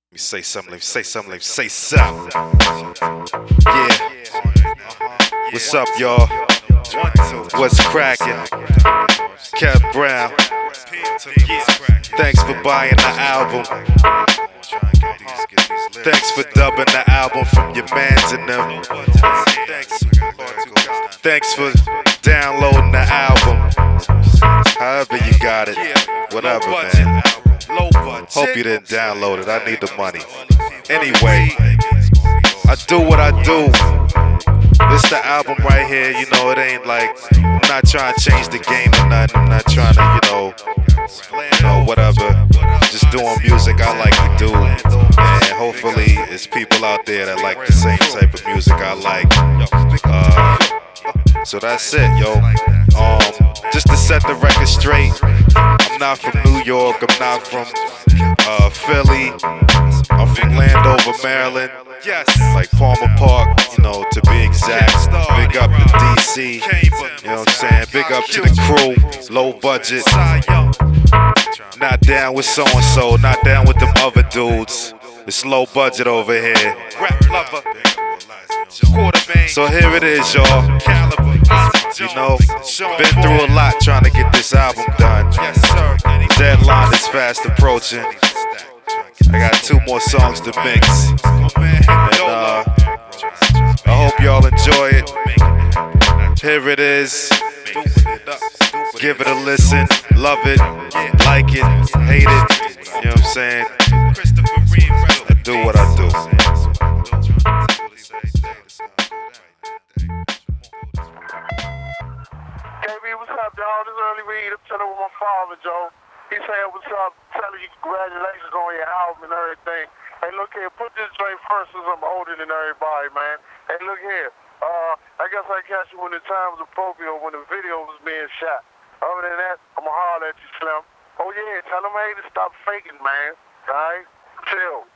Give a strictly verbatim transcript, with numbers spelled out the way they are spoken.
Let me say something, let me say something, let me say something. Yeah. What's up, y'all? What's cracking? Kev Brown. Thanks for buying the album. Thanks for dubbing the album from your mans and them. Thanks for downloading the album. However you got it. Whatever, man. Hope you didn't download it. I need the money. Anyway, I do what I do. This the album right here. You know, it ain't like I'm not trying to change the game or nothing. I'm not trying to, you know, you know, whatever. Just doing music I like to do. And hopefully, it's people out there that like the same type of music I like. Uh, so that's it, yo. Um, just to set the record straight, I'm not from New York. I'm not from uh, Philly. I'm from Landover, Maryland. Yes, like Palmer Park, you know, to be exact. Big up to D C, you know what I'm saying? Big up to the crew, low budget. Not down with so and so, not down with them other dudes. It's low budget over here. So here it is, y'all. You know, been through a lot trying to get this album done. Deadline is fast approaching. I got two more songs to mix. And uh, I hope y'all enjoy it. Here it is. Give it a listen. Love it. Like it. Hate it. You know what I'm saying? I do what I do. K B, what's up, dog? This is Early Reed. I'm chilling with my father, Joe. He said, what's up? Telling you congratulations on your album and everything. Hey, look here. Put this joint first since I'm older than everybody, man. Hey, look here. Uh, I guess I catch you when the time was appropriate or when the video was being shot. Other than that, I'm going to holler at you, Slim. Oh, yeah. Tell them, hey, to stop faking, man. All right? Chill.